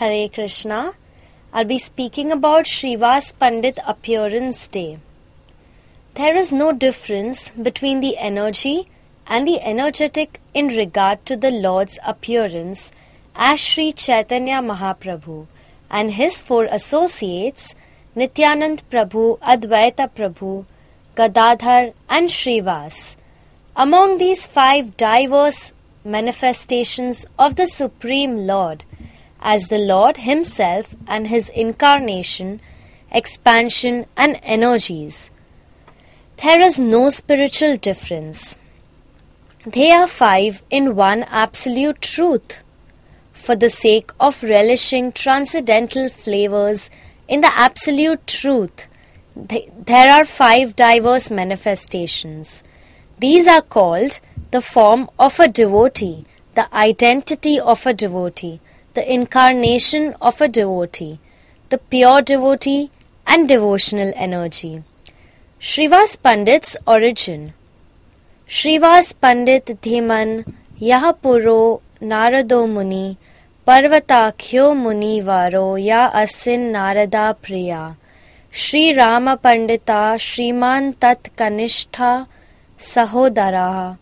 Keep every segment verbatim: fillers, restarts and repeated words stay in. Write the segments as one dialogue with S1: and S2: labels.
S1: Hare Krishna. I'll be speaking about Srivas Pandit Appearance Day. There is no difference between the energy and the energetic in regard to the Lord's appearance as Sri Chaitanya Mahaprabhu and his four associates Nityanand Prabhu, Advaita Prabhu, Gadadhar and Srivas. Among these five diverse manifestations of the Supreme Lord, as the Lord Himself and His incarnation, expansion and energies, there is no spiritual difference. They are five in one absolute truth. For the sake of relishing transcendental flavors in the absolute truth, there are five diverse manifestations. These are called the form of a devotee, the identity of a devotee, the incarnation of a devotee, the pure devotee and devotional energy. Srivas Pandit's origin. Srivas Pandit Dhiman Yah Puro Narado Muni Parvatakhyo Muni Varo Ya Asin Narada Priya Shri Rama Pandita Shriman Tat Kanishtha Sahodaraha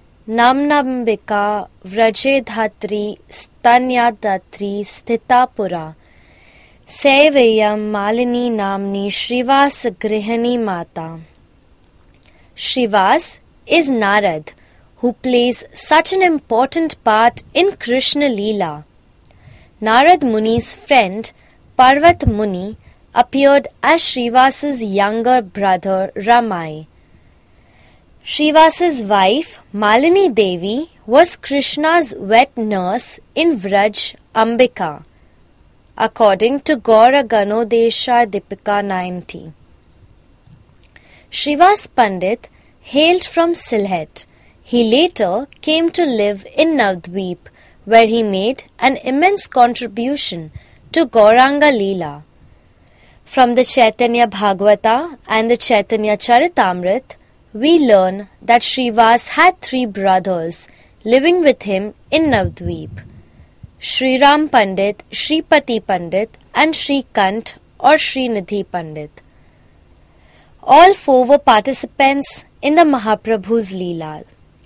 S1: Namnambika Vraje Dhatri Stanyadhatri Sthitapura Sevayam Malini Namni Srivas Grihani Mata. Srivas is Narad, who plays such an important part in Krishna Leela. Narad Muni's friend Parvat Muni appeared as Srivas's younger brother Ramai. Srivas's wife Malini Devi was Krishna's wet nurse in Vraj, Ambika, according to Gaura Ganodesha Dipika ninety. Srivas Pandit hailed from Sylhet. He later came to live in Navdweep, where he made an immense contribution to Gauranga Leela. From the Chaitanya Bhagavata and the Chaitanya Charitamrit, we learn that Srivas had three brothers living with him in Navdweep: Sri Ram Pandit, Sripati Pandit and Sri Kant or Srinidhi Pandit. All four were participants in the Mahaprabhu's Leela.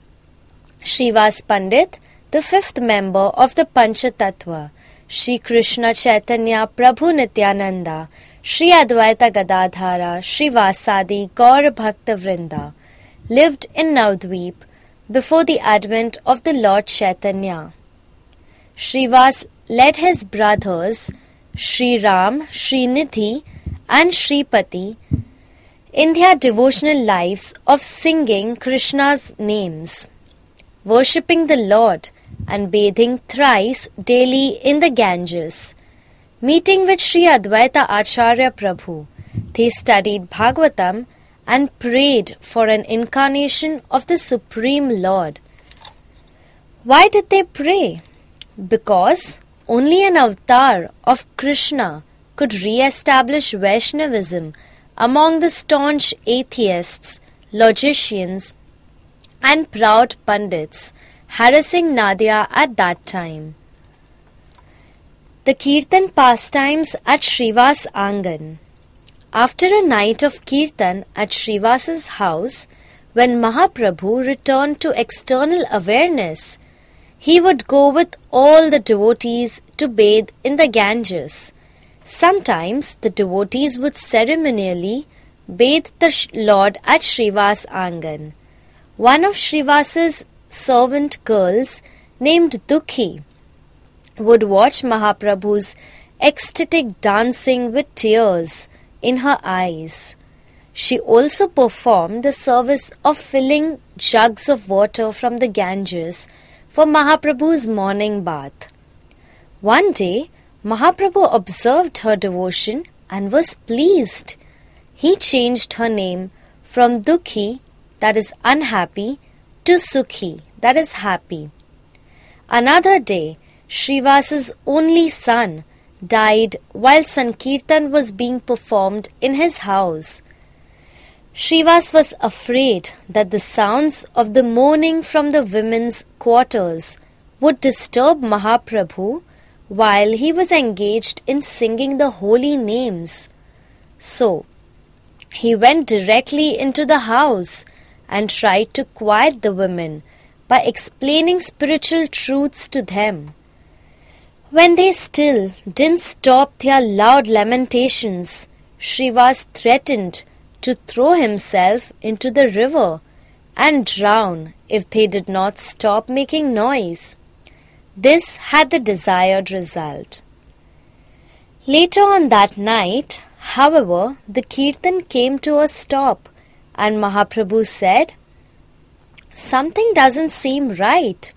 S1: Srivas Pandit, the fifth member of the Panchatattva, Sri Krishna Chaitanya Prabhu Nityananda, Sri Advaita Gadadhara, Sri Vasadi Gaur Bhakta Vrinda, lived in Navdweep before the advent of the Lord Chaitanya. Srivas led his brothers Sri Ram, Srinidhi and Sripati in their devotional lives of singing Krishna's names, worshipping the Lord and bathing thrice daily in the Ganges. Meeting with Sri Advaita Acharya Prabhu, they studied Bhagavatam and prayed for an incarnation of the Supreme Lord. Why did they pray? Because only an avatar of Krishna could re-establish Vaishnavism among the staunch atheists, logicians, and proud Pandits harassing Nadia at that time. The Kirtan pastimes at Srivas Angan. After a night of Kirtan at Srivas's house, when Mahaprabhu returned to external awareness, he would go with all the devotees to bathe in the Ganges. Sometimes the devotees would ceremonially bathe the Lord at Srivas Angan. One of Srivas's servant girls, named Dukhi, would watch Mahaprabhu's ecstatic dancing with tears in her eyes. She also performed the service of filling jugs of water from the Ganges for Mahaprabhu's morning bath. One day, Mahaprabhu observed her devotion and was pleased. He changed her name from Dukhi, that is unhappy, to Sukhi, that is happy. Another day, Srivas's only son died while Sankirtan was being performed in his house. Srivas was afraid that the sounds of the mourning from the women's quarters would disturb Mahaprabhu while he was engaged in singing the holy names. So, he went directly into the house and tried to quiet the women by explaining spiritual truths to them. When they still didn't stop their loud lamentations, Shrivas threatened to throw himself into the river and drown if they did not stop making noise. This had the desired result. Later on that night, however, the kirtan came to a stop and Mahaprabhu said, "Something doesn't seem right.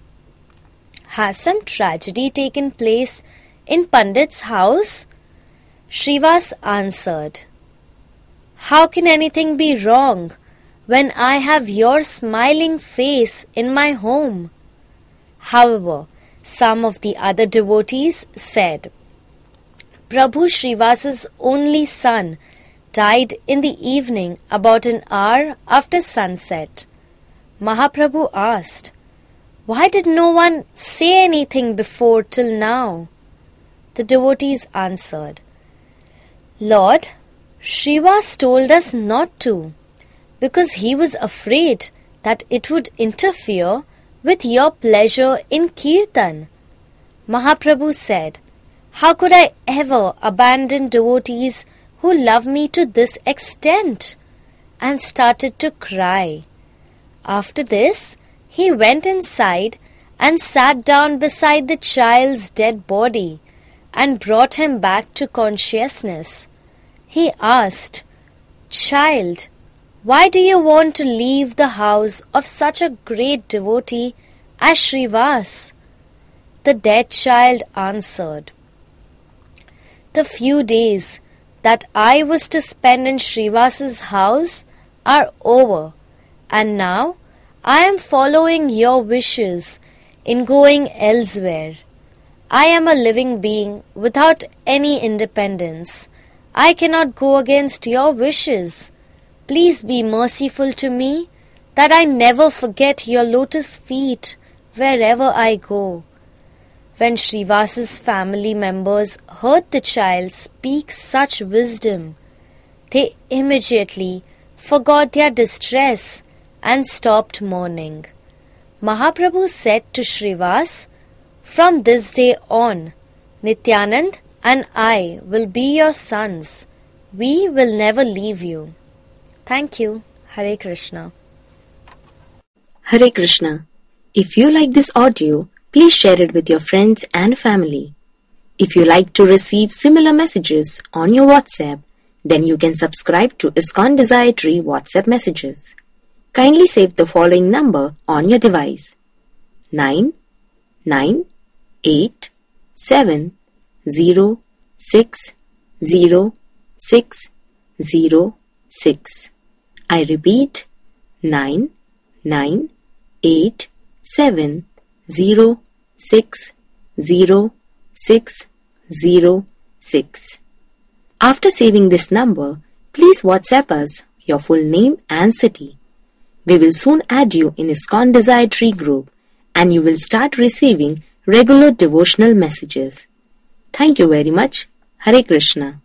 S1: Has some tragedy taken place in Pandit's house?" Shrivas answered, "How can anything be wrong when I have your smiling face in my home?" However, some of the other devotees said, "Prabhu Shrivas's only son died in the evening about an hour after sunset." Mahaprabhu asked, "Why did no one say anything before till now?" The devotees answered, "Lord, Shrivas told us not to, because he was afraid that it would interfere with your pleasure in Kirtan." Mahaprabhu said, "How could I ever abandon devotees who love me to this extent?" and started to cry. After this, he went inside and sat down beside the child's dead body and brought him back to consciousness. He asked, "Child, why do you want to leave the house of such a great devotee as Shrivas?" The dead child answered, "The few days that I was to spend in Shrivas's house are over, and now I am following your wishes in going elsewhere. I am a living being without any independence. I cannot go against your wishes. Please be merciful to me, that I never forget your lotus feet wherever I go." When Shrivas's family members heard the child speak such wisdom, they immediately forgot their distress and stopped mourning. Mahaprabhu said to Shrivas, "From this day on, Nityanand and I will be your sons. We will never leave you." Thank you. Hare Krishna.
S2: Hare Krishna. If you like this audio, please share it with your friends and family. If you like to receive similar messages on your WhatsApp, then you can subscribe to ISKCON Desire Tree WhatsApp messages. Kindly save the following number on your device: nine nine eight seven zero six zero six zero six. I repeat, nine nine eight seven zero six zero six zero six. After saving this number, please WhatsApp us your full name and city. We will soon add you in ISKCON Desire Tree group and you will start receiving regular devotional messages. Thank you very much. Hare Krishna.